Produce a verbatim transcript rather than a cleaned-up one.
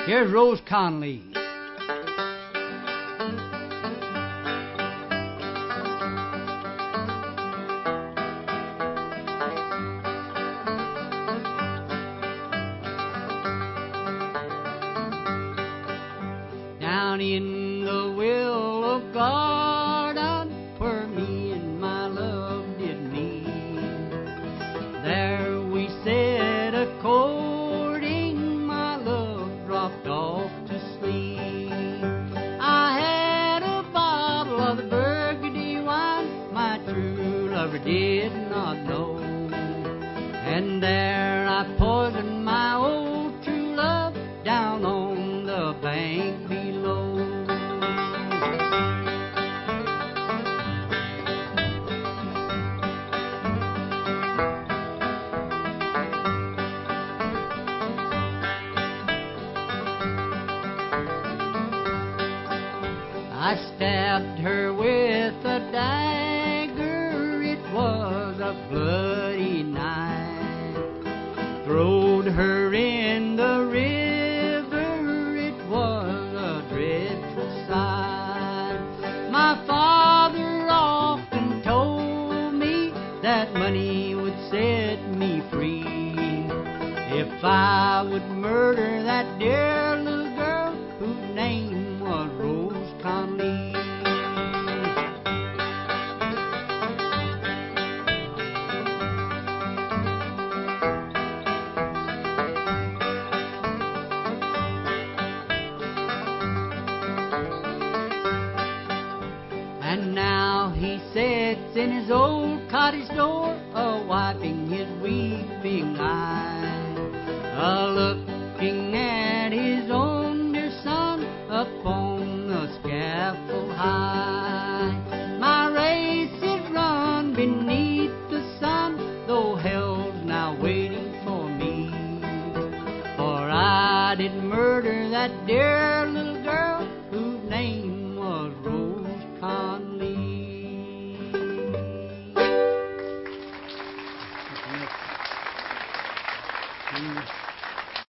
Here's Rose Conley. Down in the willow garden where me and my love did meet, there we sat a-courting, my love dropped off to sleep. I had a bottle of the Burgundy wine my true lover did not know, and there I poisoned my old true love down on the bank below. I stabbed her with a dagger, it was a bloody night. Throwed her in the river, it was a dreadful sight. My father often told me that money would set me free if I would murder that dear little girl whose name was Rose Conley. And now he sits in his old cottage door, a-wiping his weeping eye, a-looking at his own dear son upon the scaffold high. My race is run beneath the sun, though hell's now waiting for me, for I did murder that dear little girl